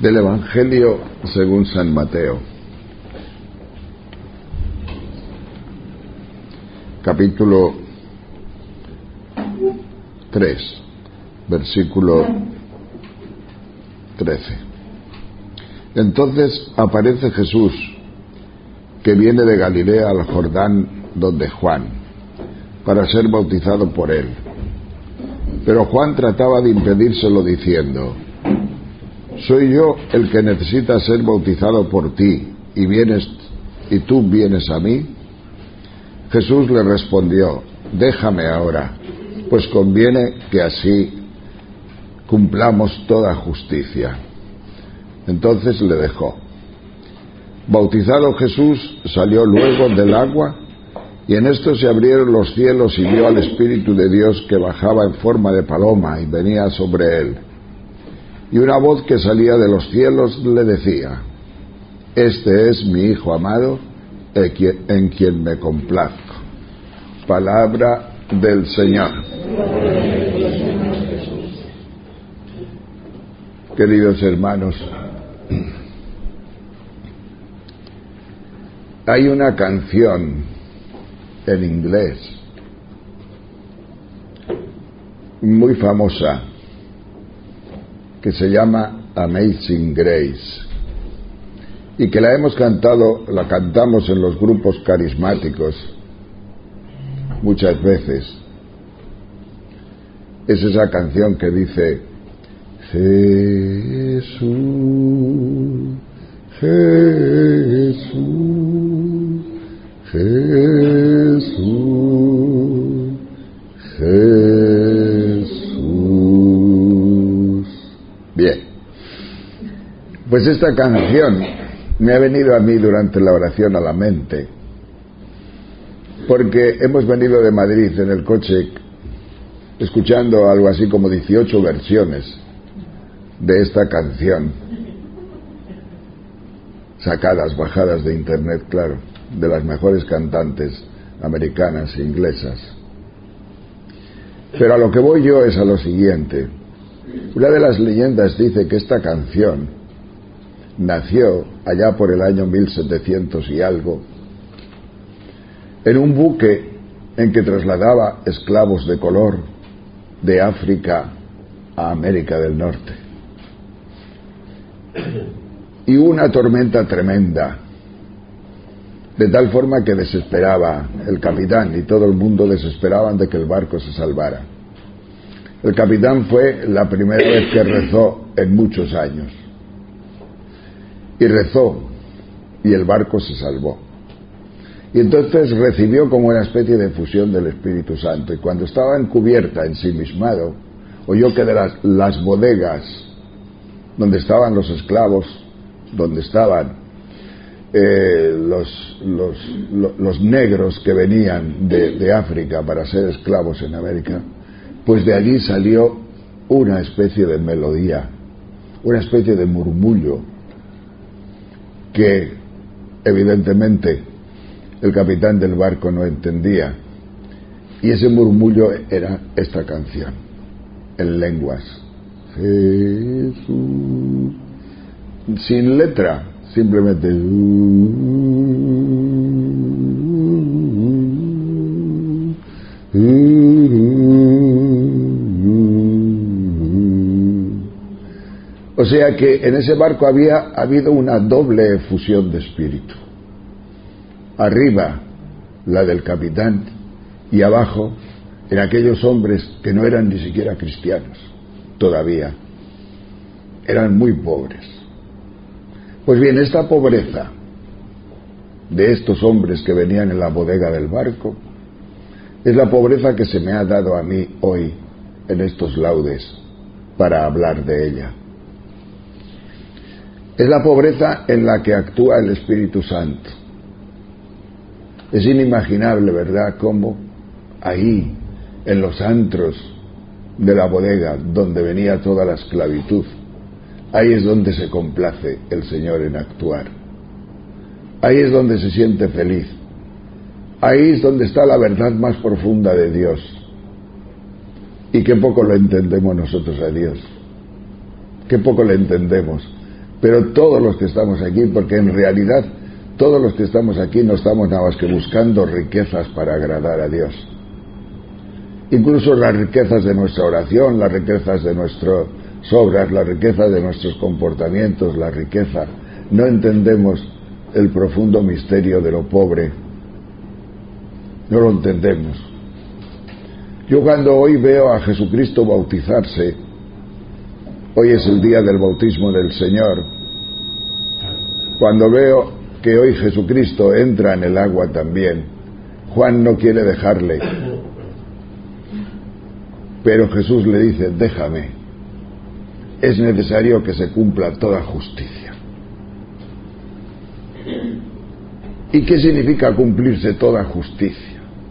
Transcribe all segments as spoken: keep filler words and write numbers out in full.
Del Evangelio según San Mateo, capítulo tres, versículo trece. Entonces aparece Jesús, que viene de Galilea al Jordán donde Juan, para ser bautizado por él. Pero Juan trataba de impedírselo diciendo: ¿soy yo el que necesita ser bautizado por ti y vienes y tú vienes a mí? Jesús le respondió: déjame ahora, pues conviene que así cumplamos toda justicia. Entonces le dejó. Bautizado Jesús, salió luego del agua, y en esto se abrieron los cielos y vio al Espíritu de Dios que bajaba en forma de paloma y venía sobre él. Y una voz que salía de los cielos le decía: este es mi Hijo amado, en quien me complazco. Palabra del Señor. Queridos hermanos, hay una canción en inglés muy famosa que se llama Amazing Grace y que la hemos cantado, la cantamos en los grupos carismáticos muchas veces. Es esa canción que dice: Jesús, Jesús, Jesús, Jesús. Bien, pues esta canción me ha venido a mí durante la oración a la mente, porque hemos venido de Madrid en el coche escuchando algo así como dieciocho versiones de esta canción, sacadas, bajadas de internet, claro, de las mejores cantantes americanas e inglesas. Pero a lo que voy yo es a lo siguiente. Una de las leyendas dice que esta canción nació allá por el año mil setecientos y algo, en un buque en que trasladaba esclavos de color de África a América del Norte. Y una tormenta tremenda, de tal forma que desesperaba el capitán y todo el mundo desesperaban de que el barco se salvara. El capitán fue la primera vez que rezó en muchos años, y rezó y el barco se salvó. Y entonces recibió como una especie de fusión del Espíritu Santo, y cuando estaba en cubierta, ensimismado, oyó que de las, las bodegas donde estaban los esclavos, donde estaban eh, los, los, los, los negros que venían de, de África para ser esclavos en América, pues de allí salió una especie de melodía, una especie de murmullo que evidentemente el capitán del barco no entendía, y ese murmullo era esta canción en lenguas: Jesús, sin letra, simplemente o sea que en ese barco había habido una doble fusión de espíritu. Arriba la del capitán y abajo en aquellos hombres que no eran ni siquiera cristianos todavía, eran muy pobres. Pues bien, esta pobreza de estos hombres que venían en la bodega del barco es la pobreza que se me ha dado a mí hoy en estos laudes para hablar de ella. Es la pobreza en la que actúa el Espíritu Santo. Es inimaginable, ¿verdad?, cómo ahí, en los antros de la bodega donde venía toda la esclavitud, ahí es donde se complace el Señor en actuar. Ahí es donde se siente feliz. Ahí es donde está la verdad más profunda de Dios. Y qué poco lo entendemos nosotros a Dios. Qué poco le entendemos. pero todos los que estamos aquí, porque en realidad todos los que estamos aquí no estamos nada más que buscando riquezas para agradar a Dios. Incluso las riquezas de nuestra oración, las riquezas de nuestras obras, las riquezas de nuestros comportamientos, la riqueza. No entendemos el profundo misterio de lo pobre. No lo entendemos. Yo cuando hoy veo a Jesucristo bautizarse, hoy es el día del bautismo del Señor, cuando veo que hoy Jesucristo entra en el agua también, Juan no quiere dejarle, pero Jesús le dice, déjame, es necesario que se cumpla toda justicia. ¿Y qué significa cumplirse toda justicia?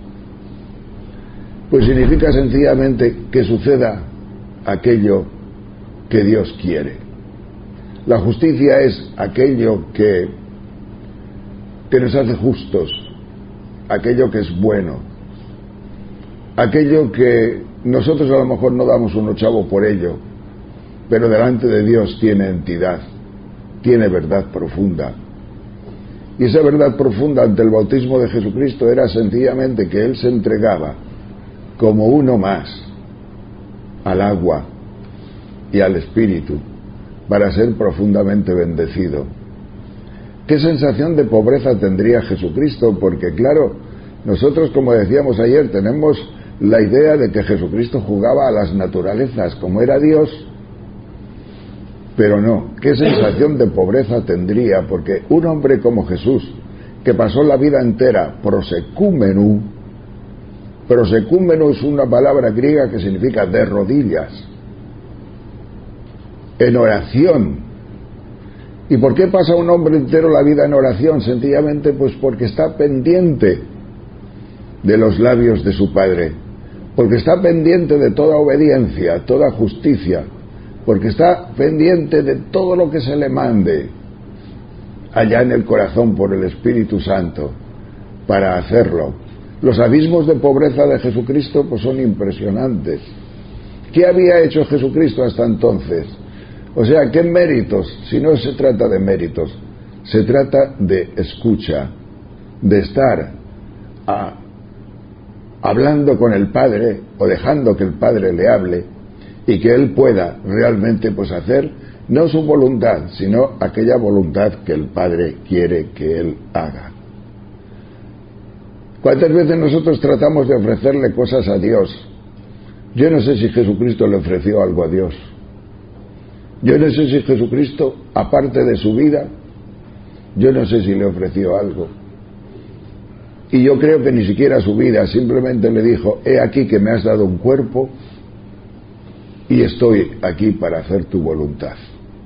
Pues significa sencillamente que suceda aquello que Dios quiere. La justicia es aquello que, que nos hace justos, aquello que es bueno, aquello que nosotros a lo mejor no damos un ochavo por ello, pero delante de Dios tiene entidad, tiene verdad profunda. Y esa verdad profunda ante el bautismo de Jesucristo era sencillamente que Él se entregaba como uno más al agua y al Espíritu para ser profundamente bendecido. ¿Qué sensación de pobreza tendría Jesucristo? Porque claro, nosotros, como decíamos ayer, tenemos la idea de que Jesucristo jugaba a las naturalezas como era Dios, pero no. ¿Qué sensación de pobreza tendría? Porque un hombre como Jesús, que pasó la vida entera prosecúmenu, prosecúmenu es una palabra griega que significa de rodillas, en oración. ¿Y por qué pasa un hombre entero la vida en oración? Sencillamente pues porque está pendiente de los labios de su Padre, porque está pendiente de toda obediencia, toda justicia, porque está pendiente de todo lo que se le mande allá en el corazón por el Espíritu Santo para hacerlo. Los abismos de pobreza de Jesucristo pues son impresionantes. ¿Qué había hecho Jesucristo hasta entonces? O sea, ¿qué méritos? Si no se trata de méritos, se trata de escucha, de estar a, hablando con el Padre o dejando que el Padre le hable y que Él pueda realmente pues hacer no su voluntad, sino aquella voluntad que el Padre quiere que Él haga. ¿Cuántas veces nosotros tratamos de ofrecerle cosas a Dios? Yo no sé si Jesucristo le ofreció algo a Dios. Yo no sé si Jesucristo, aparte de su vida, yo no sé si le ofreció algo. Y yo creo que ni siquiera su vida, simplemente le dijo, he aquí que me has dado un cuerpo y estoy aquí para hacer tu voluntad.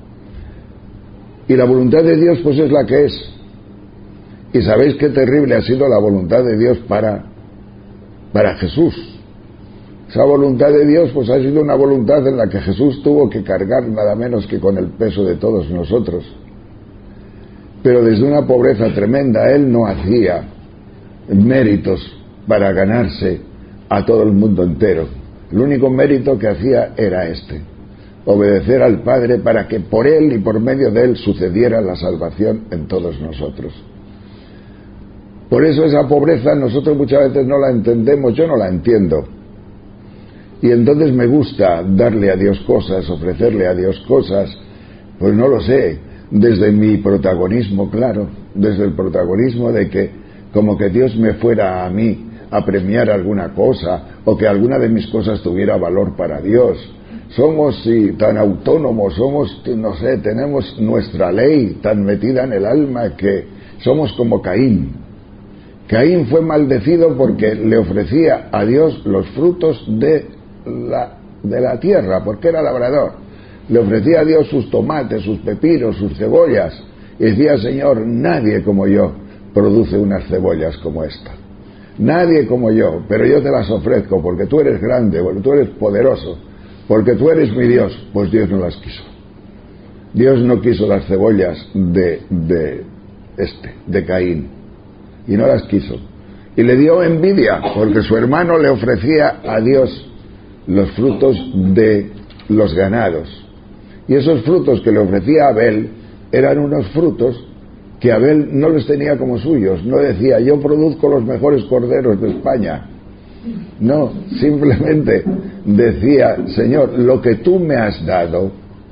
Y la voluntad de Dios pues es la que es. Y sabéis qué terrible ha sido la voluntad de Dios para, para Jesús. Esa voluntad de Dios pues ha sido una voluntad en la que Jesús tuvo que cargar nada menos que con el peso de todos nosotros. Pero desde una pobreza tremenda. Él no hacía méritos para ganarse a todo el mundo entero. El único mérito que hacía era este: obedecer al Padre para que por Él y por medio de Él sucediera la salvación en todos nosotros. Por eso esa pobreza nosotros muchas veces no la entendemos, yo no la entiendo. Y entonces me gusta darle a Dios cosas, ofrecerle a Dios cosas, pues no lo sé, desde mi protagonismo, claro, desde el protagonismo de que como que Dios me fuera a mí a premiar alguna cosa, o que alguna de mis cosas tuviera valor para Dios. Somos sí, tan autónomos, somos, no sé, tenemos nuestra ley tan metida en el alma que somos como Caín. Caín fue maldecido porque le ofrecía a Dios los frutos de la, de la tierra, porque era labrador. Le ofrecía a Dios sus tomates, sus pepinos, sus cebollas, y decía: Señor, nadie como yo produce unas cebollas como esta. Nadie como yo, pero yo te las ofrezco porque tú eres grande, porque tú eres poderoso, porque tú eres mi Dios. Pues Dios no las quiso. Dios no quiso las cebollas de, de este, de Caín, y no las quiso. Y le dio envidia porque su hermano le ofrecía a Dios los frutos de los ganados. Y esos frutos que le ofrecía Abel, eran unos frutos que Abel no les tenía como suyos. No decía, yo produzco los mejores corderos de España. No, simplemente decía, Señor, lo que tú me has dado,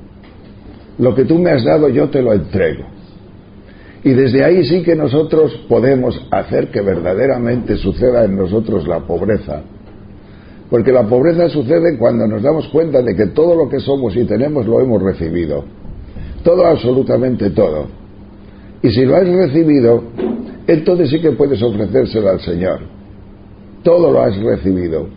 lo que tú me has dado yo te lo entrego. Y desde ahí sí que nosotros podemos hacer que verdaderamente suceda en nosotros la pobreza. Porque la pobreza sucede cuando nos damos cuenta de que todo lo que somos y tenemos lo hemos recibido. Todo, absolutamente todo. Y si lo has recibido, entonces sí que puedes ofrecérselo al Señor. Todo lo has recibido.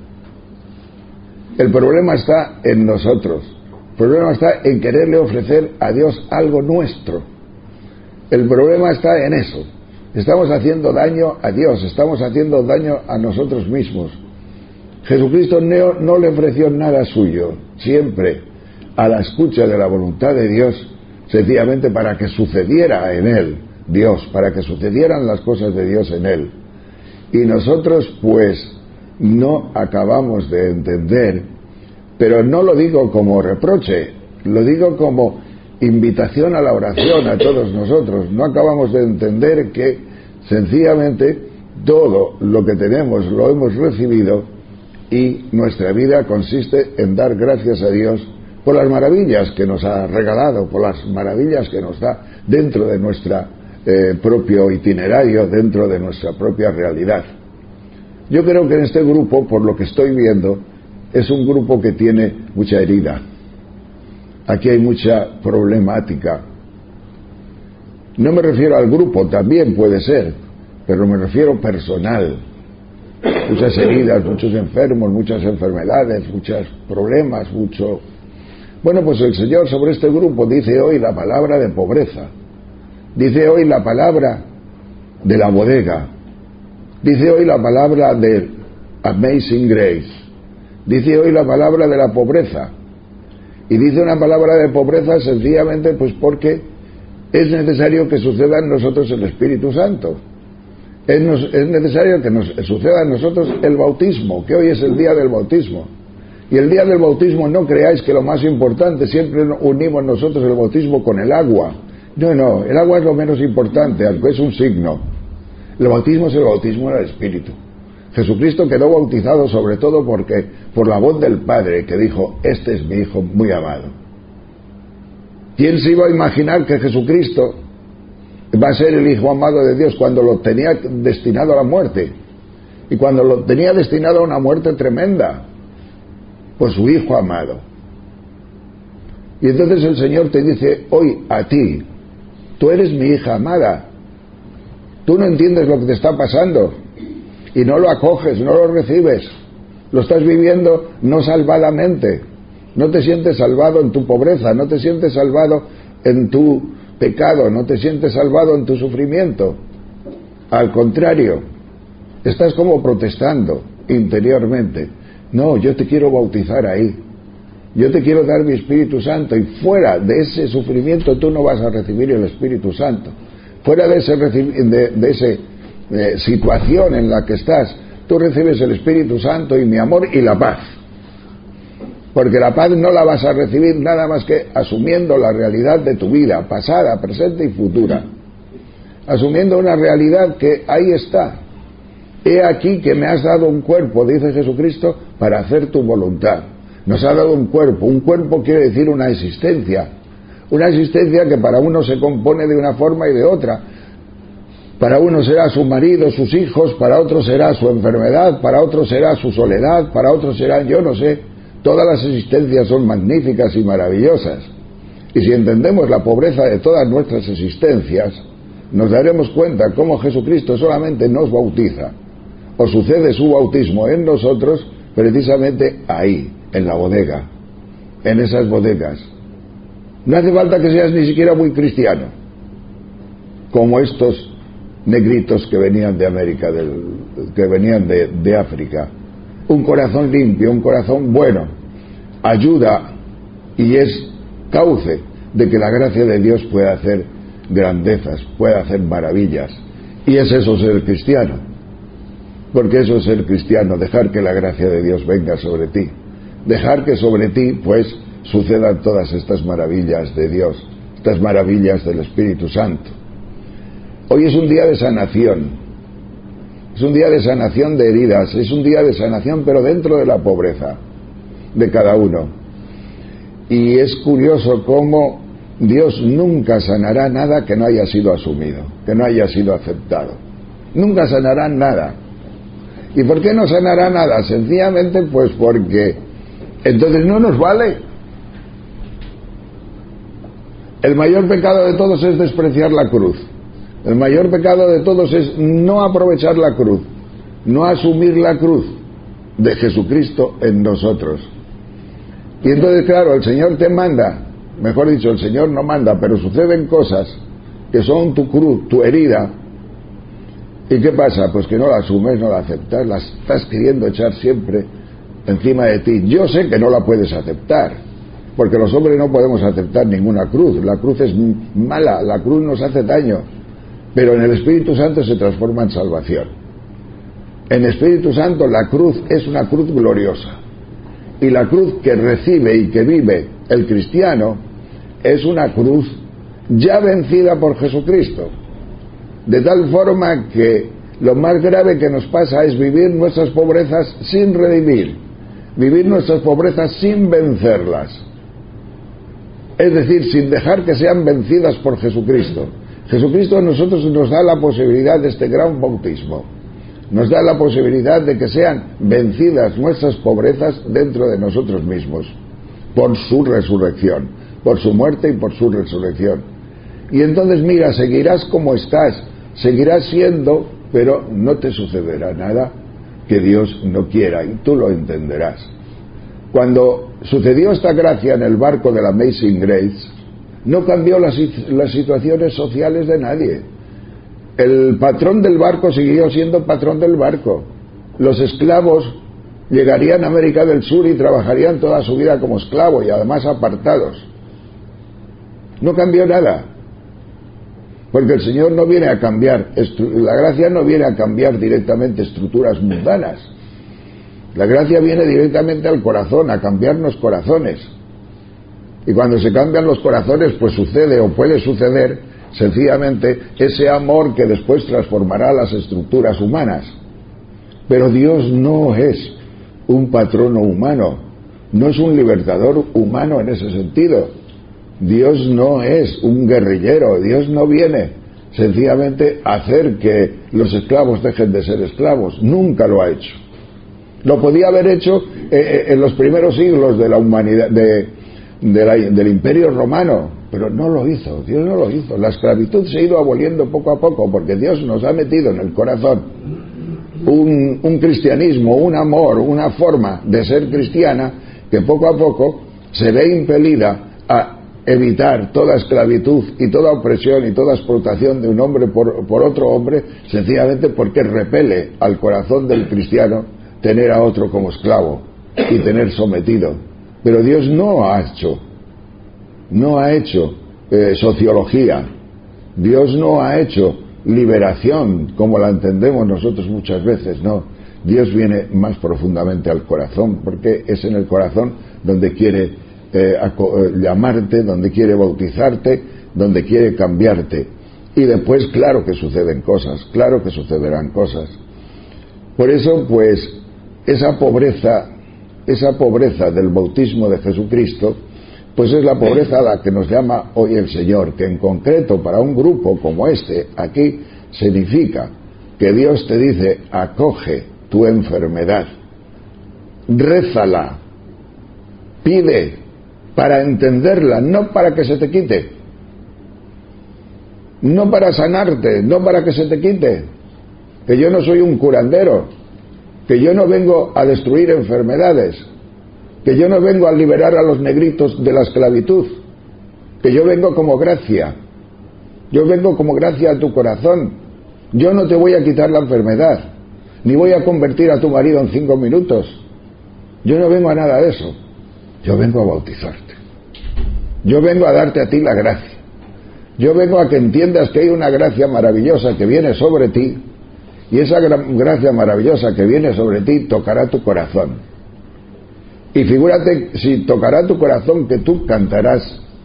El problema está en nosotros. El problema está en quererle ofrecer a Dios algo nuestro. El problema está en eso. Estamos haciendo daño a Dios, estamos haciendo daño a nosotros mismos. Jesucristo no, no le ofreció nada suyo, siempre a la escucha de la voluntad de Dios, sencillamente para que sucediera en Él Dios, para que sucedieran las cosas de Dios en Él. Y nosotros pues no acabamos de entender, pero no lo digo como reproche, lo digo como invitación a la oración a todos nosotros. No acabamos de entender que sencillamente todo lo que tenemos lo hemos recibido y nuestra vida consiste en dar gracias a Dios por las maravillas que nos ha regalado, por las maravillas que nos da dentro de nuestro eh, propio itinerario, dentro de nuestra propia realidad. Yo creo que en este grupo, por lo que estoy viendo, es un grupo que tiene mucha herida. Aquí hay mucha problemática. No me refiero al grupo, también puede ser, pero me refiero personal. Muchas heridas, muchos enfermos, muchas enfermedades, muchos problemas, mucho... Bueno, pues el Señor sobre este grupo dice hoy la palabra de pobreza. Dice hoy la palabra de la bodega. Dice hoy la palabra de Amazing Grace. Dice hoy la palabra de la pobreza. Y dice una palabra de pobreza sencillamente pues porque es necesario que suceda en nosotros el Espíritu Santo. Es, nos, es necesario que nos suceda en nosotros el bautismo, que hoy es el día del bautismo. Y el día del bautismo, no creáis que lo más importante, siempre unimos nosotros el bautismo con el agua. No, no, el agua es lo menos importante, aunque es un signo. El bautismo es el bautismo del Espíritu. Jesucristo quedó bautizado sobre todo porque por la voz del Padre que dijo, este es mi Hijo muy amado. ¿Quién se iba a imaginar que Jesucristo va a ser el Hijo amado de Dios cuando lo tenía destinado a la muerte? Y cuando lo tenía destinado a una muerte tremenda por su Hijo amado. Y entonces el Señor te dice hoy a ti, tú eres mi hija amada. Tú no entiendes lo que te está pasando y no lo acoges, no lo recibes, lo estás viviendo no salvadamente, no te sientes salvado en tu pobreza, no te sientes salvado en tu pecado, no te sientes salvado en tu sufrimiento. Al contrario, estás como protestando interiormente. No, yo te quiero bautizar ahí, yo te quiero dar mi Espíritu Santo, y fuera de ese sufrimiento tú no vas a recibir el Espíritu Santo. Fuera de esa de, de ese, eh, situación en la que estás, tú recibes el Espíritu Santo y mi amor y la paz. Porque la paz no la vas a recibir nada más que asumiendo la realidad de tu vida, pasada, presente y futura. Asumiendo una realidad que ahí está. He aquí que me has dado un cuerpo, dice Jesucristo, para hacer tu voluntad. Nos ha dado un cuerpo. Un cuerpo quiere decir una existencia. Una existencia que para uno se compone de una forma y de otra. Para uno será su marido, sus hijos, para otro será su enfermedad, para otro será su soledad, para otro será, yo no sé. Todas las existencias son magníficas y maravillosas. Y si entendemos la pobreza de todas nuestras existencias, nos daremos cuenta cómo Jesucristo solamente nos bautiza, o sucede su bautismo en nosotros, precisamente ahí, en la bodega, en esas bodegas. No hace falta que seas ni siquiera muy cristiano, como estos negritos que venían de América, del, que venían de, de África. Un corazón limpio, un corazón bueno, ayuda y es cauce de que la gracia de Dios pueda hacer grandezas, pueda hacer maravillas. Y es eso ser cristiano, porque eso es ser cristiano, dejar que la gracia de Dios venga sobre ti, dejar que sobre ti pues sucedan todas estas maravillas de Dios, estas maravillas del Espíritu Santo. Hoy es un día de sanación, es un día de sanación de heridas, es un día de sanación pero dentro de la pobreza de cada uno. Y es curioso cómo Dios nunca sanará nada que no haya sido asumido, que no haya sido aceptado. Nunca sanará nada. ¿Y por qué no sanará nada? Sencillamente pues porque entonces no nos vale. El mayor pecado de todos es despreciar la cruz. El mayor pecado de todos es no aprovechar la cruz, no asumir la cruz de Jesucristo en nosotros. Y entonces, claro, el Señor te manda, mejor dicho, el Señor no manda, pero suceden cosas que son tu cruz, tu herida. ¿Y qué pasa? Pues que no la asumes, no la aceptas, la estás queriendo echar siempre encima de ti. Yo sé que no la puedes aceptar, porque los hombres no podemos aceptar ninguna cruz. La cruz es mala, la cruz nos hace daño, pero en el Espíritu Santo se transforma en salvación. En el Espíritu Santo la cruz es una cruz gloriosa, y la cruz que recibe y que vive el cristiano es una cruz ya vencida por Jesucristo, de tal forma que lo más grave que nos pasa es vivir nuestras pobrezas sin redimir, vivir nuestras pobrezas sin vencerlas, es decir, sin dejar que sean vencidas por Jesucristo. Jesucristo a nosotros nos da la posibilidad de este gran bautismo, nos da la posibilidad de que sean vencidas nuestras pobrezas dentro de nosotros mismos, por su resurrección, por su muerte y por su resurrección. Y entonces mira, seguirás como estás, seguirás siendo, pero no te sucederá nada que Dios no quiera, y tú lo entenderás. Cuando sucedió esta gracia en el barco de la Amazing Grace, no cambió las, las situaciones sociales de nadie. El patrón del barco siguió siendo patrón del barco. Los esclavos llegarían a América del Sur y trabajarían toda su vida como esclavos y además apartados. No cambió nada, porque el Señor no viene a cambiar, la gracia no viene a cambiar directamente estructuras mundanas. La gracia viene directamente al corazón, a cambiarnos corazones. Y cuando se cambian los corazones, pues sucede o puede suceder sencillamente ese amor que después transformará las estructuras humanas. Pero Dios no es un patrono humano, no es un libertador humano en ese sentido. Dios no es un guerrillero, Dios no viene sencillamente a hacer que los esclavos dejen de ser esclavos, nunca lo ha hecho. Lo podía haber hecho eh, en los primeros siglos de la humanidad, de, de la, del Imperio Romano, pero no lo hizo, Dios no lo hizo. La esclavitud se ha ido aboliendo poco a poco, porque Dios nos ha metido en el corazón un, un cristianismo, un amor, una forma de ser cristiana que poco a poco se ve impelida a evitar toda esclavitud y toda opresión y toda explotación de un hombre por, por otro hombre, sencillamente porque repele al corazón del cristiano tener a otro como esclavo y tener sometido. Pero Dios no ha hecho no ha hecho eh, sociología, Dios no ha hecho liberación como la entendemos nosotros muchas veces, no. Dios viene más profundamente al corazón, porque es en el corazón donde quiere eh, llamarte, donde quiere bautizarte, donde quiere cambiarte. Y después claro que suceden cosas, claro que sucederán cosas. Por eso pues esa pobreza esa pobreza del bautismo de Jesucristo pues es la pobreza a la que nos llama hoy el Señor, que en concreto para un grupo como este aquí significa que Dios te dice: acoge tu enfermedad, rézala, pide para entenderla, no para que se te quite, no para sanarte, no para que se te quite, que yo no soy un curandero, que yo no vengo a destruir enfermedades, que yo no vengo a liberar a los negritos de la esclavitud, que yo vengo como gracia, yo vengo como gracia a tu corazón. Yo no te voy a quitar la enfermedad, ni voy a convertir a tu marido en cinco minutos, yo no vengo a nada de eso, yo vengo a bautizarte, yo vengo a darte a ti la gracia, yo vengo a que entiendas que hay una gracia maravillosa que viene sobre ti, y esa gracia maravillosa que viene sobre ti tocará tu corazón. Y figúrate si tocará tu corazón que tú cantarás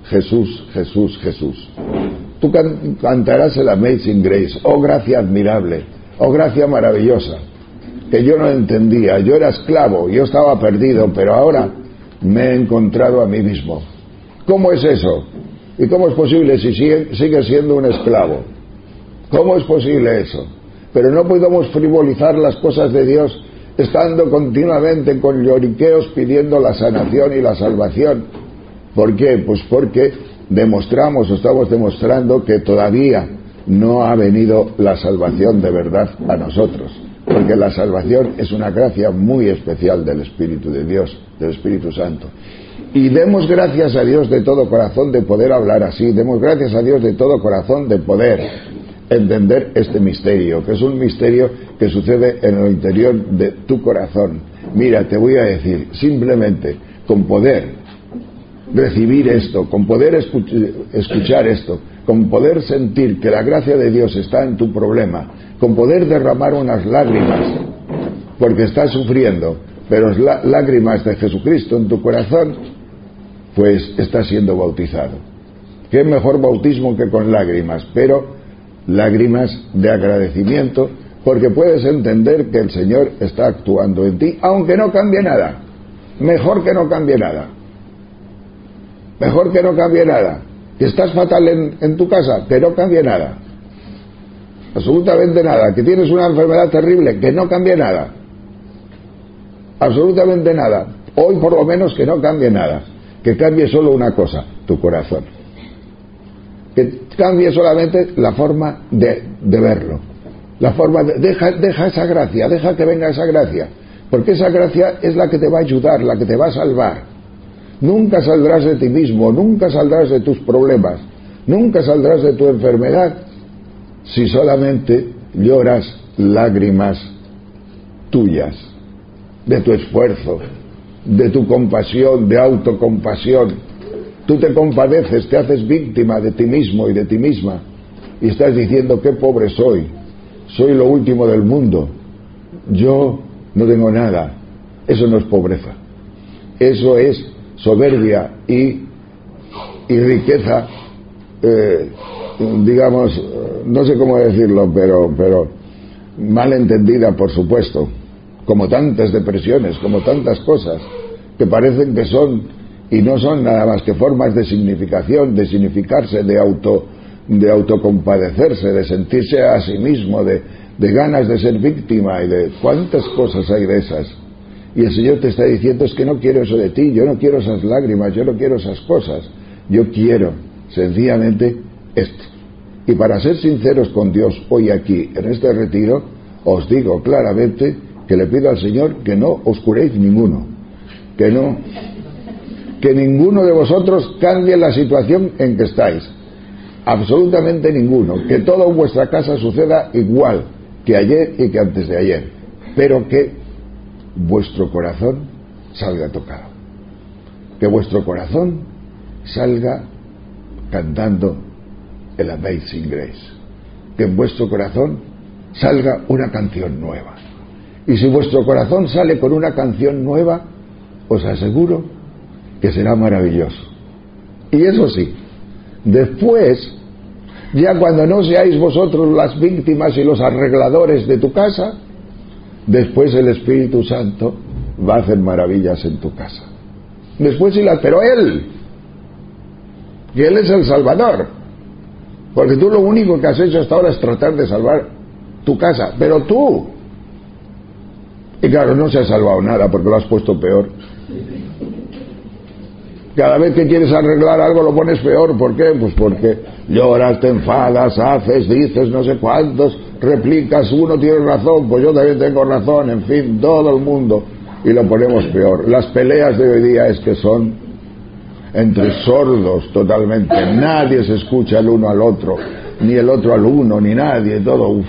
Jesús, Jesús, Jesús. Tú can- cantarás el Amazing Grace, oh gracia admirable, oh gracia maravillosa, que yo no entendía, yo era esclavo, yo estaba perdido, pero ahora me he encontrado a mí mismo. ¿Cómo es eso? ¿Y cómo es posible si sigue, sigue siendo un esclavo? ¿Cómo es posible eso? Pero no podemos frivolizar las cosas de Dios estando continuamente con lloriqueos pidiendo la sanación y la salvación. ¿Por qué? Pues porque demostramos o estamos demostrando que todavía no ha venido la salvación de verdad a nosotros, porque la salvación es una gracia muy especial del Espíritu de Dios, del Espíritu Santo. Y demos gracias a Dios de todo corazón de poder hablar así, demos gracias a Dios de todo corazón de poder entender este misterio, que es un misterio que sucede en el interior de tu corazón. Mira, te voy a decir, simplemente con poder recibir esto, con poder escuchar esto, con poder sentir que la gracia de Dios está en tu problema, con poder derramar unas lágrimas porque estás sufriendo, pero las lágrimas de Jesucristo en tu corazón, pues estás siendo bautizado. ¿Qué mejor bautismo que con lágrimas? Pero lágrimas de agradecimiento, porque puedes entender que el Señor está actuando en ti, aunque no cambie nada. Mejor que no cambie nada. Mejor que no cambie nada. Que estás fatal en, en tu casa, que no cambie nada. Absolutamente nada. Que tienes una enfermedad terrible, que no cambie nada. Absolutamente nada. Hoy por lo menos que no cambie nada. Que cambie solo una cosa, tu corazón. Que cambie solamente la forma de, de verlo. La forma de, deja, deja esa gracia, deja que venga esa gracia. Porque esa gracia es la que te va a ayudar, la que te va a salvar. Nunca saldrás de ti mismo, nunca saldrás de tus problemas, nunca saldrás de tu enfermedad si solamente lloras lágrimas tuyas, de tu esfuerzo, de tu compasión, de autocompasión. Tú te compadeces, te haces víctima de ti mismo y de ti misma y estás diciendo qué pobre soy, soy lo último del mundo, yo no tengo nada. Eso no es pobreza, eso es soberbia y, y riqueza, eh, digamos, no sé cómo decirlo, pero, pero mal entendida, por supuesto, como tantas depresiones, como tantas cosas que parecen que son y no son nada más que formas de significación, de significarse, de auto, de autocompadecerse, de sentirse a sí mismo, de, de ganas de ser víctima y de cuántas cosas hay de esas. Y el Señor te está diciendo, es que no quiero eso de ti, yo no quiero esas lágrimas, yo no quiero esas cosas, yo quiero sencillamente esto. Y para ser sinceros con Dios hoy aquí, en este retiro, os digo claramente que le pido al Señor que no os curéis ninguno, que no, que ninguno de vosotros cambie la situación en que estáis, absolutamente ninguno, que todo en vuestra casa suceda igual que ayer y que antes de ayer, pero que vuestro corazón salga tocado, que vuestro corazón salga cantando el Amazing Grace, que en vuestro corazón salga una canción nueva. Y si vuestro corazón sale con una canción nueva, os aseguro que será maravilloso. Y eso sí, después, ya cuando no seáis vosotros las víctimas y los arregladores de tu casa, después el Espíritu Santo va a hacer maravillas en tu casa. Después sí las, pero Él, que Él es el Salvador, porque tú lo único que has hecho hasta ahora es tratar de salvar tu casa, pero tú, y claro, no se ha salvado nada porque lo has puesto peor. Cada vez que quieres arreglar algo lo pones peor. ¿Por qué? Pues porque lloras, te enfadas, haces, dices no sé cuántos, replicas, uno tiene razón, pues yo también tengo razón, en fin, todo el mundo, y lo ponemos peor. Las peleas de hoy día es que son entre sordos totalmente, nadie se escucha el uno al otro, ni el otro al uno, ni nadie, todo. Uf.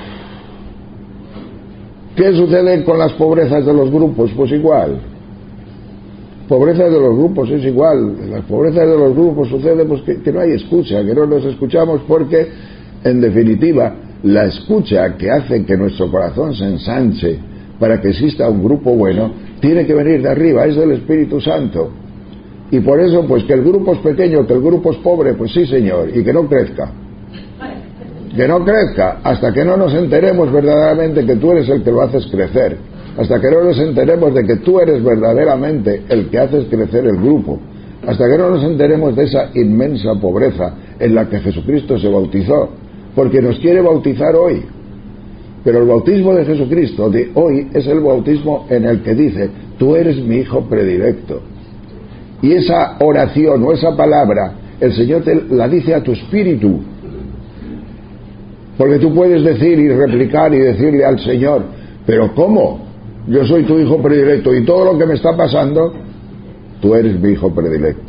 ¿Qué sucede con las pobrezas de los grupos? Pues igual. Pobreza de los grupos es igual. Las pobrezas de los grupos sucede pues que, que no hay escucha, que no nos escuchamos porque, en definitiva, la escucha que hace que nuestro corazón se ensanche para que exista un grupo bueno, tiene que venir de arriba, es del Espíritu Santo. Y por eso, pues que el grupo es pequeño, que el grupo es pobre, pues sí, señor, y que no crezca. Que no crezca, hasta que no nos enteremos verdaderamente que tú eres el que lo haces crecer. Hasta que no nos enteremos de que tú eres verdaderamente el que haces crecer el grupo. Hasta que no nos enteremos de esa inmensa pobreza en la que Jesucristo se bautizó. Porque nos quiere bautizar hoy. Pero el bautismo de Jesucristo de hoy es el bautismo en el que dice, tú eres mi hijo predilecto. Y esa oración o esa palabra, el Señor te la dice a tu espíritu. Porque tú puedes decir y replicar y decirle al Señor, pero ¿cómo? Yo soy tu hijo predilecto y todo lo que me está pasando, tú eres mi hijo predilecto.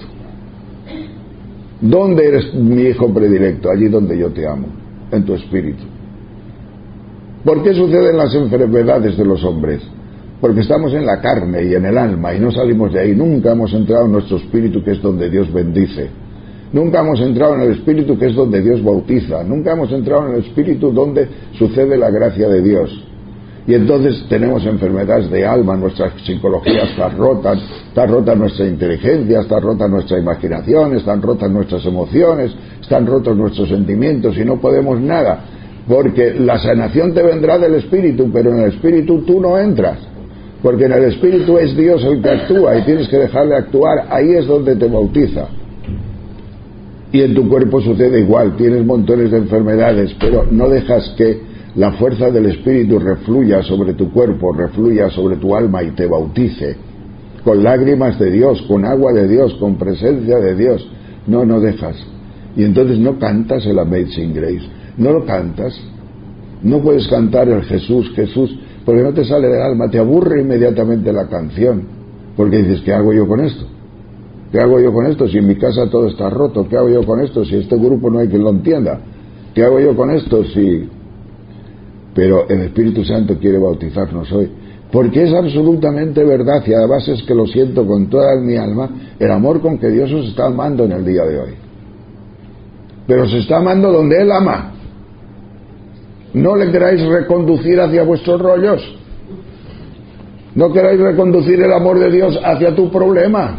¿Dónde eres mi hijo predilecto? Allí donde yo te amo, en tu espíritu. ¿Por qué suceden las enfermedades de los hombres? Porque estamos en la carne y en el alma y no salimos de ahí. Nunca hemos entrado en nuestro espíritu, que es donde Dios bendice. Nunca hemos entrado en el espíritu, que es donde Dios bautiza. Nunca hemos entrado en el espíritu donde sucede la gracia de Dios. Y entonces tenemos enfermedades de alma, nuestra psicología está rota, está rota nuestra inteligencia, está rota nuestra imaginación, están rotas nuestras emociones, están rotos nuestros sentimientos y no podemos nada. Porque la sanación te vendrá del espíritu, pero en el espíritu tú no entras. Porque en el espíritu es Dios el que actúa y tienes que dejarle actuar, ahí es donde te bautiza. Y en tu cuerpo sucede igual, tienes montones de enfermedades, pero no dejas que la fuerza del Espíritu refluya sobre tu cuerpo, refluya sobre tu alma y te bautice. Con lágrimas de Dios, con agua de Dios, con presencia de Dios. No, no dejas. Y entonces no cantas el Amazing Grace. No lo cantas. No puedes cantar el Jesús, Jesús, porque no te sale del alma, te aburre inmediatamente la canción. Porque dices, ¿qué hago yo con esto? ¿Qué hago yo con esto si en mi casa todo está roto? ¿Qué hago yo con esto si este grupo no hay quien lo entienda? ¿Qué hago yo con esto si...? Pero el Espíritu Santo quiere bautizarnos hoy. Porque es absolutamente verdad, y además es que lo siento con toda mi alma, el amor con que Dios os está amando en el día de hoy. Pero se está amando donde Él ama. No le queráis reconducir hacia vuestros rollos. No queráis reconducir el amor de Dios hacia tu problema.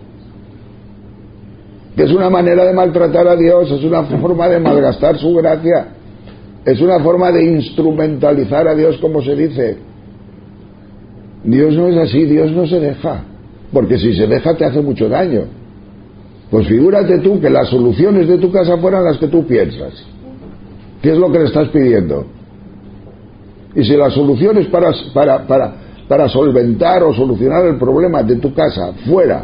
Que es una manera de maltratar a Dios, es una forma de malgastar su gracia, es una forma de instrumentalizar a Dios, como se dice. Dios no es así, Dios no se deja, porque si se deja te hace mucho daño. Pues figúrate tú que las soluciones de tu casa fueran las que tú piensas. ¿Qué es lo que le estás pidiendo? Y si las soluciones para, para, para, para solventar o solucionar el problema de tu casa fuera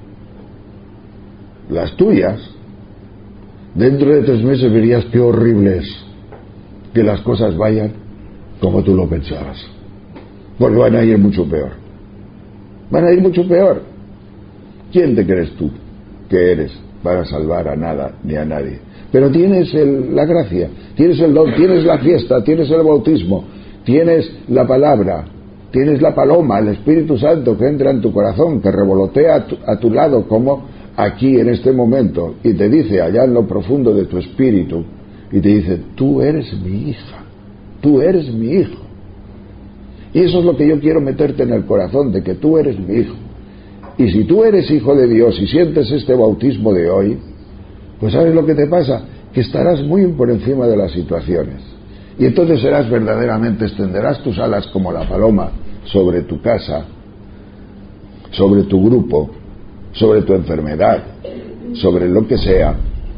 las tuyas, dentro de tres meses verías qué horrible es que las cosas vayan como tú lo pensabas, porque van a ir mucho peor, van a ir mucho peor. ¿Quién te crees tú que eres para salvar a nada ni a nadie? Pero tienes el, la gracia, tienes el don, tienes la fiesta, tienes el bautismo, tienes la palabra, tienes la paloma, el Espíritu Santo que entra en tu corazón, que revolotea a tu, a tu lado como aquí en este momento, y te dice allá en lo profundo de tu espíritu, y te dice, tú eres mi hija, tú eres mi hijo. Y eso es lo que yo quiero meterte en el corazón, de que tú eres mi hijo. Y si tú eres hijo de Dios y sientes este bautismo de hoy, pues ¿sabes lo que te pasa? Que estarás muy por encima de las situaciones. Y entonces serás verdaderamente, extenderás tus alas como la paloma sobre tu casa, sobre tu grupo, sobre tu enfermedad, sobre lo que sea,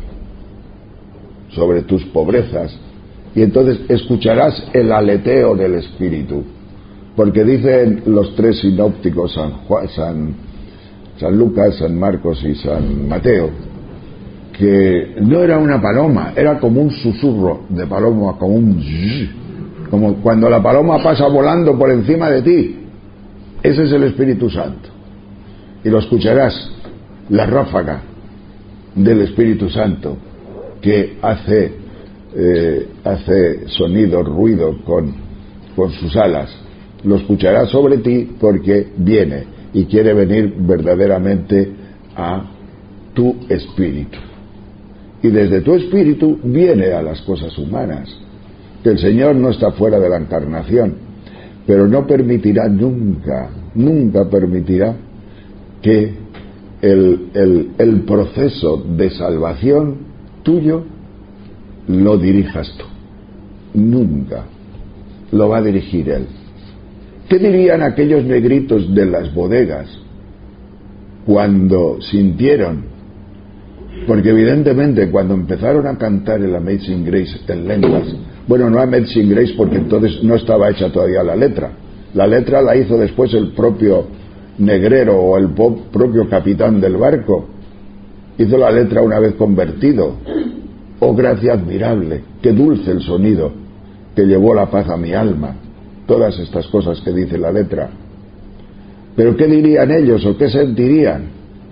sobre tus pobrezas, y entonces escucharás el aleteo del Espíritu, porque dicen los tres sinópticos, San, Juan, San, San Lucas, San Marcos y San Mateo, que no era una paloma, era como un susurro de paloma, como un zzz, como cuando la paloma pasa volando por encima de ti. Ese es el Espíritu Santo. Y lo escucharás, la ráfaga del Espíritu Santo que hace eh, hace sonido, ruido con, con sus alas. Lo escucharás sobre ti porque viene y quiere venir verdaderamente a tu espíritu. Y desde tu espíritu viene a las cosas humanas. Que el Señor no está fuera de la encarnación, pero no permitirá nunca, nunca permitirá que el, el, el proceso de salvación tuyo lo dirijas tú. Nunca lo va a dirigir Él. ¿Qué dirían aquellos negritos de las bodegas cuando sintieron? Porque evidentemente cuando empezaron a cantar el Amazing Grace en lenguas, bueno, no Amazing Grace porque entonces no estaba hecha todavía la letra. La letra la hizo después el propio negrero o el propio capitán del barco. Hizo la letra una vez convertido. Oh, gracia admirable, qué dulce el sonido que llevó la paz a mi alma. Todas estas cosas que dice la letra. Pero ¿qué dirían ellos o qué sentirían?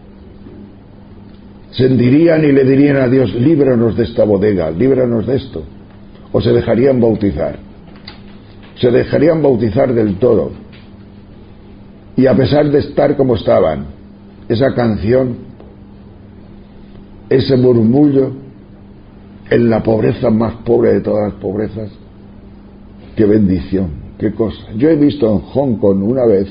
¿Sentirían y le dirían a Dios, líbranos de esta bodega, líbranos de esto? ¿O se dejarían bautizar? Se dejarían bautizar del todo. Y a pesar de estar como estaban, esa canción, ese murmullo, en la pobreza más pobre de todas las pobrezas, qué bendición, qué cosa. Yo he visto en Hong Kong una vez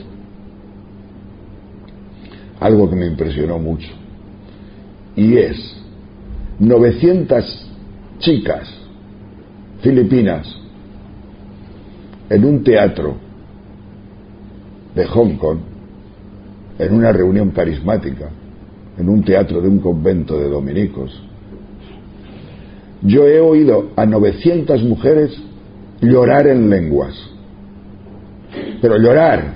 algo que me impresionó mucho, y es novecientas chicas filipinas en un teatro de Hong Kong, en una reunión carismática, en un teatro de un convento de dominicos. Yo he oído a novecientas mujeres llorar en lenguas, pero llorar,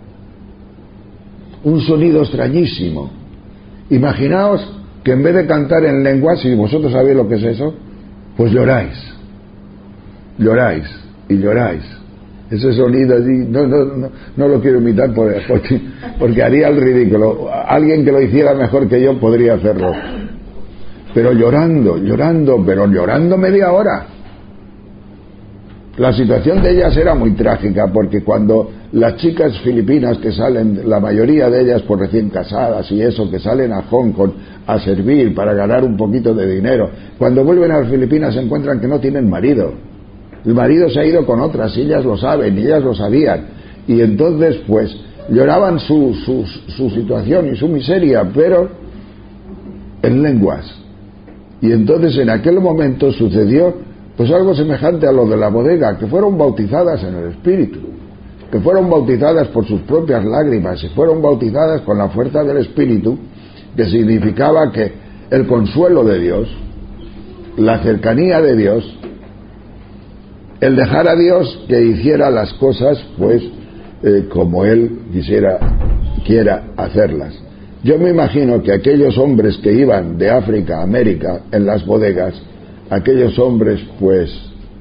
un sonido extrañísimo. Imaginaos que en vez de cantar en lenguas, si vosotros sabéis lo que es eso, pues lloráis, lloráis y lloráis. Ese sonido allí, no, no, no, no lo quiero imitar porque, porque haría el ridículo. Alguien que lo hiciera mejor que yo podría hacerlo. Pero llorando, llorando, pero llorando media hora. La situación de ellas era muy trágica, porque cuando las chicas filipinas que salen, la mayoría de ellas por recién casadas y eso, que salen a Hong Kong a servir para ganar un poquito de dinero, cuando vuelven a las Filipinas se encuentran que no tienen marido. El marido se ha ido con otras, y ellas lo saben, y ellas lo sabían. Y entonces, pues, lloraban su, su, su situación y su miseria, pero en lenguas. Y entonces en aquel momento sucedió pues algo semejante a lo de la bodega, que fueron bautizadas en el Espíritu, que fueron bautizadas por sus propias lágrimas, y fueron bautizadas con la fuerza del Espíritu, que significaba que el consuelo de Dios, la cercanía de Dios, el dejar a Dios que hiciera las cosas pues eh, como Él quisiera, quiera hacerlas. Yo me imagino que aquellos hombres que iban de África a América en las bodegas, aquellos hombres pues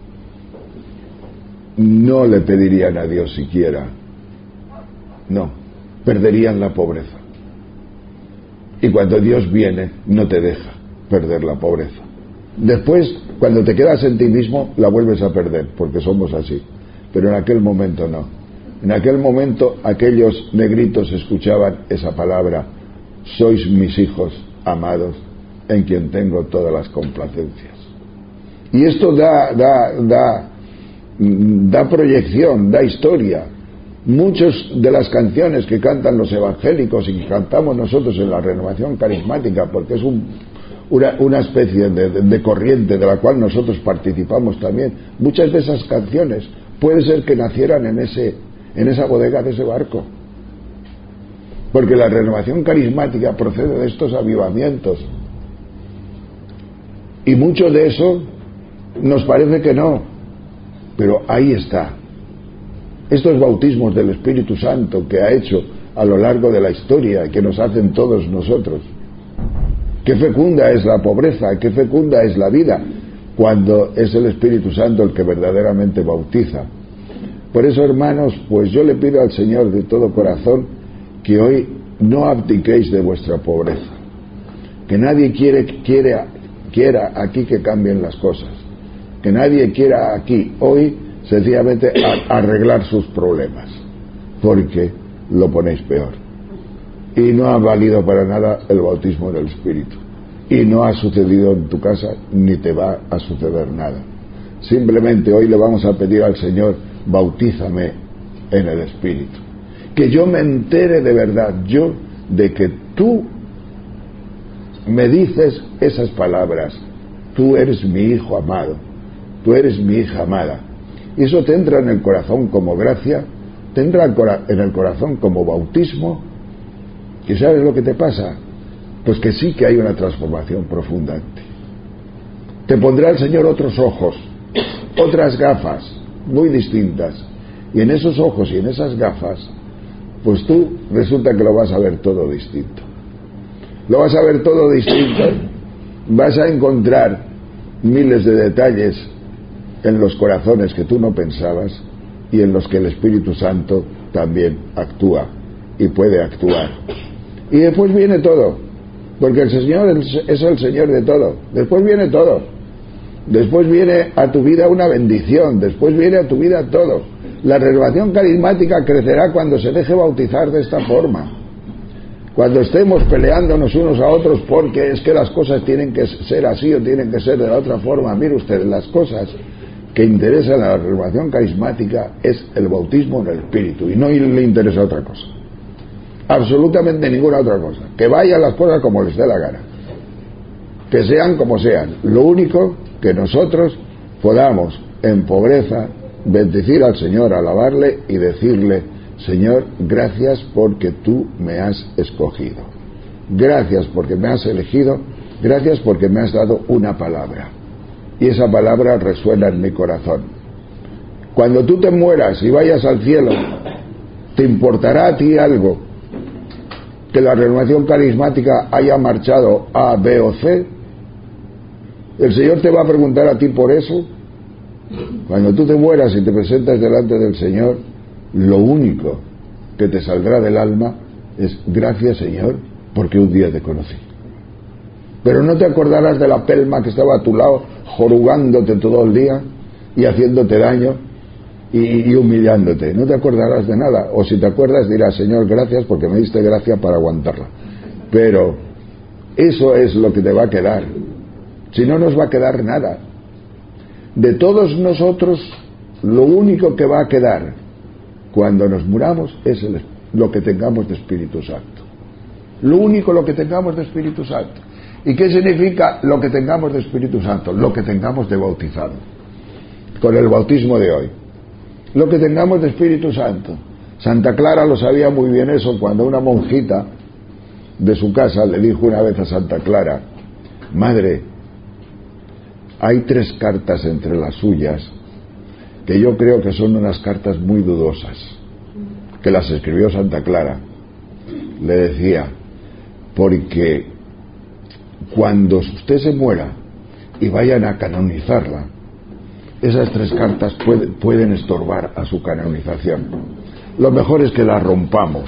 no le pedirían a Dios siquiera, no, perderían la pobreza. Y cuando Dios viene no te deja perder la pobreza. Después, cuando te quedas en ti mismo, la vuelves a perder, porque somos así. Pero en aquel momento no. En aquel momento aquellos negritos escuchaban esa palabra: sois mis hijos amados, en quien tengo todas las complacencias. Y esto da, da, da, da proyección, da historia. Muchas de las canciones que cantan los evangélicos y que cantamos nosotros en la renovación carismática, porque es un, una, una especie de, de, de corriente de la cual nosotros participamos también, muchas de esas canciones puede ser que nacieran en, ese, en esa bodega de ese barco. Porque la renovación carismática procede de estos avivamientos. Y mucho de eso nos parece que no, pero ahí está. Estos bautismos del Espíritu Santo que ha hecho a lo largo de la historia y que nos hacen todos nosotros. Qué fecunda es la pobreza, qué fecunda es la vida, cuando es el Espíritu Santo el que verdaderamente bautiza. Por eso, hermanos, pues yo le pido al Señor de todo corazón que hoy no abdiquéis de vuestra pobreza. Que nadie quiere, quiere, quiera aquí que cambien las cosas. Que nadie quiera aquí, hoy, sencillamente arreglar sus problemas, porque lo ponéis peor. Y no ha valido para nada el bautismo del Espíritu. Y no ha sucedido en tu casa, ni te va a suceder nada. Simplemente hoy le vamos a pedir al Señor: bautízame en el Espíritu. Que yo me entere de verdad, yo, de que tú me dices esas palabras: tú eres mi hijo amado, tú eres mi hija amada. Y eso te entra en el corazón como gracia, te entra en el corazón como bautismo. ¿Y sabes lo que te pasa? Pues que sí que hay una transformación profunda en ti. Te pondrá el Señor otros ojos, otras gafas muy distintas, y en esos ojos y en esas gafas, pues tú resulta que lo vas a ver todo distinto. Lo vas a ver todo distinto, vas a encontrar miles de detalles en los corazones que tú no pensabas y en los que el Espíritu Santo también actúa y puede actuar. Y después viene todo, porque el Señor es el Señor de todo. Después viene todo. Después viene a tu vida una bendición, después viene a tu vida todo. La renovación carismática crecerá cuando se deje bautizar de esta forma. Cuando estemos peleándonos unos a otros porque es que las cosas tienen que ser así o tienen que ser de la otra forma. Mire usted, las cosas que interesan a la renovación carismática es el bautismo en el Espíritu, y no le interesa otra cosa. Absolutamente ninguna otra cosa. Que vayan las cosas como les dé la gana. Que sean como sean. Lo único que nosotros podamos en pobreza bendecir al Señor, alabarle y decirle: Señor, gracias porque tú me has escogido, gracias porque me has elegido, gracias porque me has dado una palabra, y esa palabra resuena en mi corazón. Cuando tú te mueras y vayas al cielo, ¿te importará a ti algo que la renovación carismática haya marchado A, B o C? ¿El Señor te va a preguntar a ti por eso? Cuando tú te mueras y te presentas delante del Señor, lo único que te saldrá del alma es: gracias, Señor, porque un día te conocí. Pero no te acordarás de la pelma que estaba a tu lado jorugándote todo el día y haciéndote daño y, y humillándote. No te acordarás de nada. O si te acuerdas dirás: Señor, gracias porque me diste gracia para aguantarla. Pero eso es lo que te va a quedar. Si no, nos va a quedar nada. De todos nosotros, lo único que va a quedar cuando nos muramos es el, lo que tengamos de Espíritu Santo. Lo único lo que tengamos de Espíritu Santo. ¿Y qué significa lo que tengamos de Espíritu Santo? Lo que tengamos de bautizado, con el bautismo de hoy. Lo que tengamos de Espíritu Santo. Santa Clara lo sabía muy bien eso, cuando una monjita de su casa le dijo una vez a Santa Clara: Madre, hay tres cartas entre las suyas que yo creo que son unas cartas muy dudosas, que las escribió Santa Clara. Le decía: porque cuando usted se muera y vayan a canonizarla, esas tres cartas pueden, pueden estorbar a su canonización. Lo mejor es que las rompamos.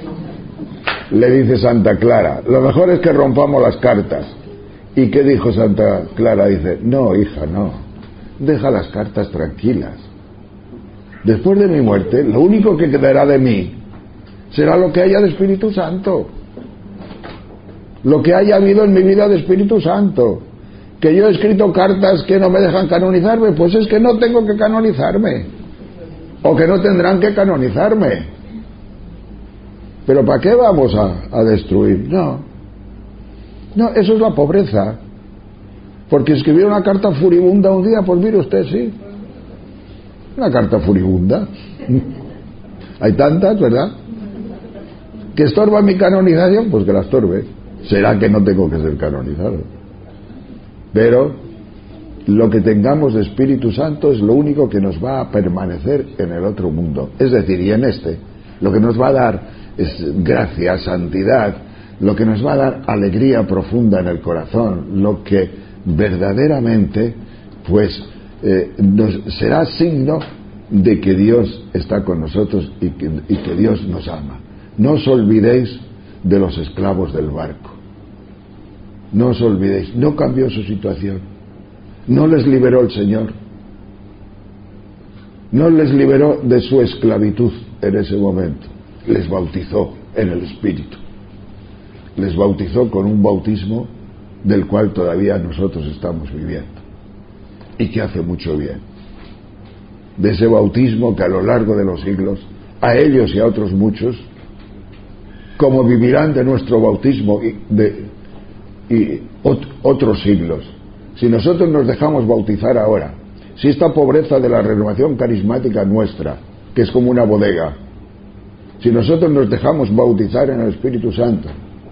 Le dice Santa Clara: lo mejor es que rompamos las cartas. ¿Y qué dijo Santa Clara? Dice: no, hija, no, deja las cartas tranquilas. Después de mi muerte, lo único que quedará de mí será lo que haya de Espíritu Santo, lo que haya habido en mi vida de Espíritu Santo. Que yo he escrito cartas que no me dejan canonizarme, pues es que no tengo que canonizarme, o que no tendrán que canonizarme. Pero ¿para qué vamos a, a destruir? No, no, eso es la pobreza. Porque escribir una carta furibunda un día, pues mire usted, sí, una carta furibunda. Hay tantas, ¿verdad? ¿Que estorba mi canonización? Pues que la estorbe. Será que no tengo que ser canonizado. Pero lo que tengamos de Espíritu Santo es lo único que nos va a permanecer en el otro mundo. Es decir, y en este, lo que nos va a dar es gracia, santidad, lo que nos va a dar alegría profunda en el corazón, lo que verdaderamente, pues, eh, nos será signo de que Dios está con nosotros y que, y que Dios nos ama. No os olvidéis de los esclavos del barco. No os olvidéis, no cambió su situación, no les liberó el Señor, no les liberó de su esclavitud en ese momento, les bautizó en el Espíritu, les bautizó con un bautismo del cual todavía nosotros estamos viviendo y que hace mucho bien. De ese bautismo que a lo largo de los siglos, a ellos y a otros muchos, como vivirán de nuestro bautismo y de y ot- otros siglos. Si nosotros nos dejamos bautizar ahora, si esta pobreza de la renovación carismática nuestra, que es como una bodega, si nosotros nos dejamos bautizar en el Espíritu Santo,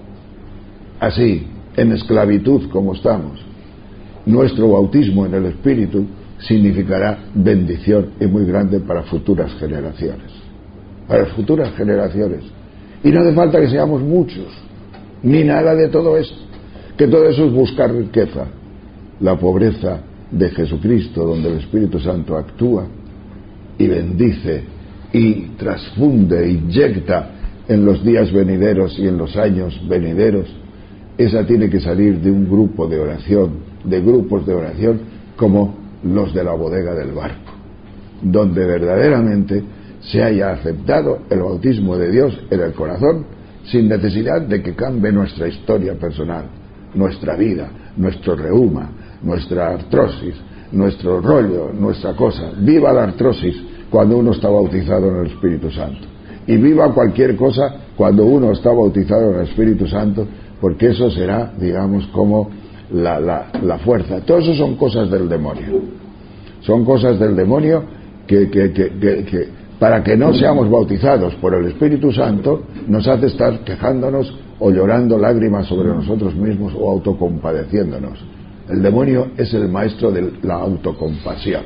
así, en esclavitud como estamos, nuestro bautismo en el Espíritu significará bendición y muy grande para futuras generaciones, para futuras generaciones. Y no hace falta que seamos muchos, ni nada de todo esto, que todo eso es buscar riqueza. La pobreza de Jesucristo, donde el Espíritu Santo actúa y bendice y transfunde, inyecta en los días venideros y en los años venideros, esa tiene que salir de un grupo de oración, de grupos de oración como los de la bodega del barco, donde verdaderamente se haya aceptado el bautismo de Dios en el corazón sin necesidad de que cambie nuestra historia personal, nuestra vida, nuestro reuma, nuestra artrosis, nuestro rollo, nuestra cosa. Viva la artrosis cuando uno está bautizado en el Espíritu Santo, y viva cualquier cosa cuando uno está bautizado en el Espíritu Santo, porque eso será, digamos, como la, la, la fuerza. Todo eso son cosas del demonio, son cosas del demonio que, que, que, que, que para que no seamos bautizados por el Espíritu Santo nos hace estar quejándonos o llorando lágrimas sobre nosotros mismos o autocompadeciéndonos. El demonio es el maestro de la autocompasión.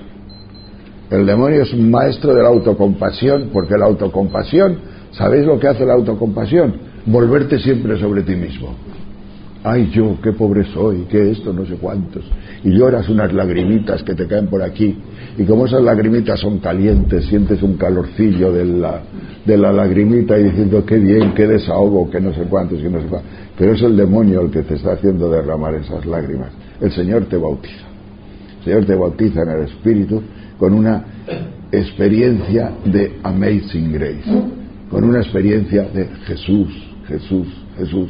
El demonio es un maestro de la autocompasión, porque la autocompasión, ¿sabéis lo que hace la autocompasión? Volverte siempre sobre ti mismo. Ay, yo, qué pobre soy, qué esto, no sé cuántos. Y lloras unas lagrimitas que te caen por aquí. Y como esas lagrimitas son calientes, sientes un calorcillo de la, de la lagrimita y diciendo, qué bien, qué desahogo, que no sé cuántos, que no sé cuántos. Pero es el demonio el que te está haciendo derramar esas lágrimas. El Señor te bautiza. El Señor te bautiza en el Espíritu con una experiencia de Amazing Grace, con una experiencia de Jesús, Jesús, Jesús,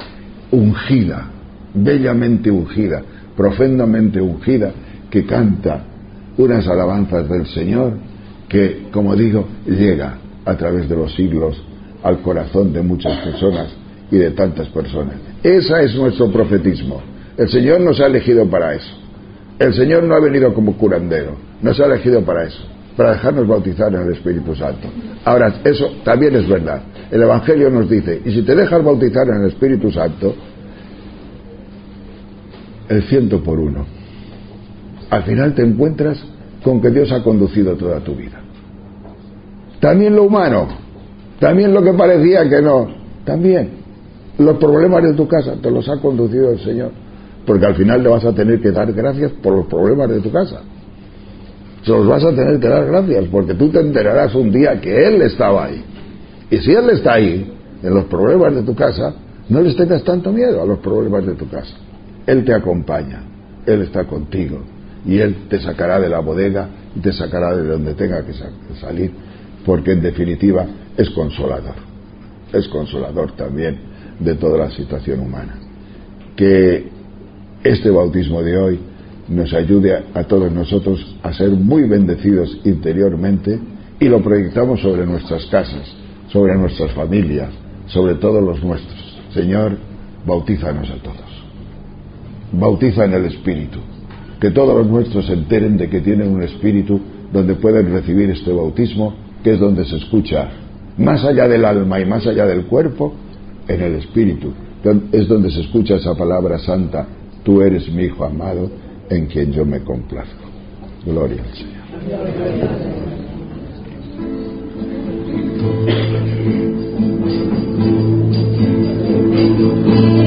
ungida, bellamente ungida, profundamente ungida, que canta unas alabanzas del Señor que, como digo, llega a través de los siglos al corazón de muchas personas y de tantas personas. Ese es nuestro profetismo. El Señor nos ha elegido para eso. El Señor no ha venido como curandero, nos ha elegido para eso, para dejarnos bautizar en el Espíritu Santo. Ahora, eso también es verdad. El Evangelio nos dice, y si te dejas bautizar en el Espíritu Santo, el ciento por uno, al final te encuentras con que Dios ha conducido toda tu vida. También lo humano, también lo que parecía que no, también los problemas de tu casa te los ha conducido el Señor, porque al final le vas a tener que dar gracias por los problemas de tu casa. Se los vas a tener que dar gracias, porque tú te enterarás un día que Él estaba ahí. Y si Él está ahí, en los problemas de tu casa, no les tengas tanto miedo a los problemas de tu casa. Él te acompaña, Él está contigo, y Él te sacará de la bodega y te sacará de donde tenga que salir, porque en definitiva es consolador, es consolador también de toda la situación humana. Que este bautismo de hoy nos ayude a, a todos nosotros a ser muy bendecidos interiormente, y lo proyectamos sobre nuestras casas, sobre nuestras familias, sobre todos los nuestros. Señor, bautízanos a todos, bautiza en el Espíritu, que todos los nuestros se enteren de que tienen un Espíritu donde pueden recibir este bautismo, que es donde se escucha más allá del alma y más allá del cuerpo, en el Espíritu es donde se escucha esa palabra santa: tú eres mi Hijo amado, en quien yo me complazco. Gloria al Señor.